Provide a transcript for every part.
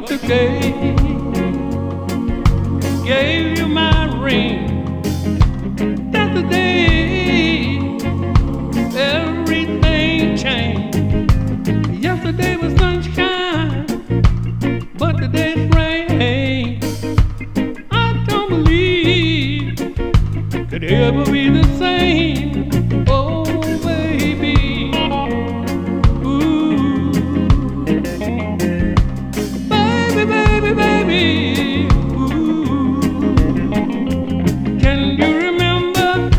But today gave you my ring. That's the day everything changed. Yesterday was sunshine, but today's rain. I don't believe could ever be the same. Oh, baby. Ooh. Baby, baby, baby. Ooh. Can you remember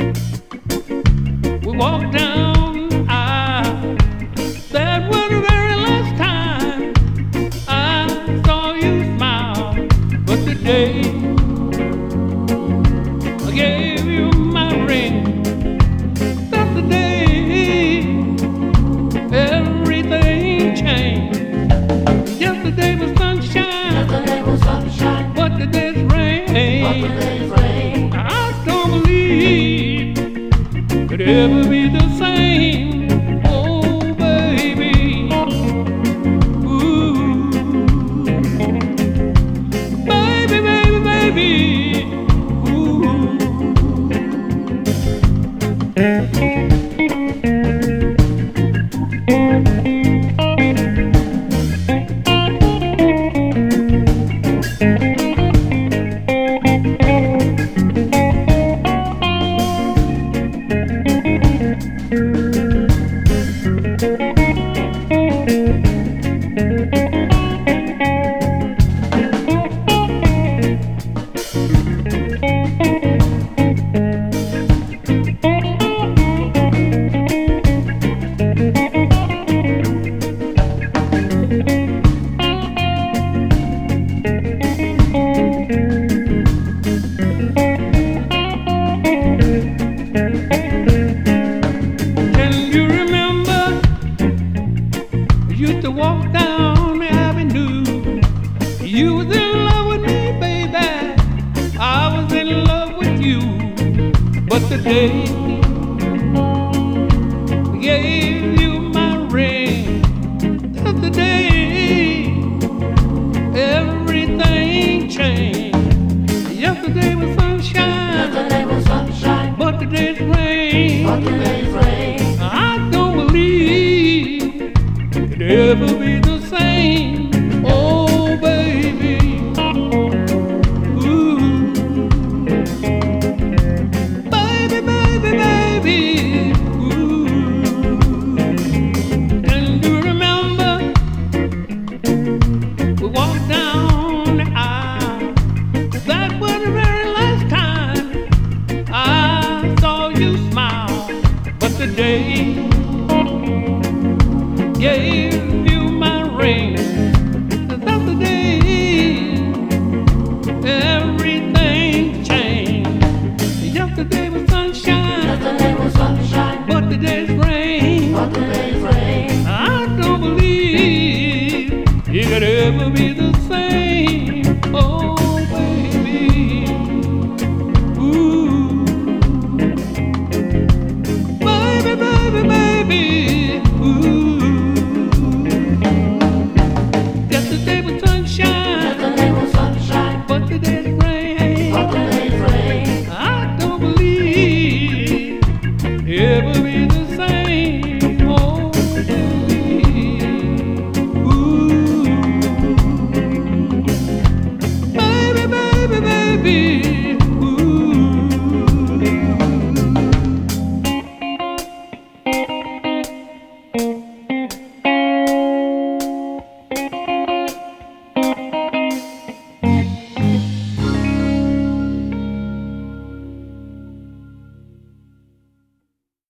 we walked down the aisle? That was the very last time I saw you smile. But today I gave you my ring. That's the day everything changed. Yesterday was sunshine, but today's rain. I don't believe could ever be the same. Oh, baby. Ooh. Baby, baby, baby. Ooh. Used to walk down the avenue. You was in love with me, baby. I was in love with you. But today I gave you my ring. That's the day everything changed. Yesterday was sunshine, but today's rain. I don't believe could ever be the same. Oh, baby. Ooh. Baby, baby, baby. Ooh. And do you remember we walked down the aisle? That was the very last time I saw you smile. But today gave you my ring. That's the day everything changed. Yesterday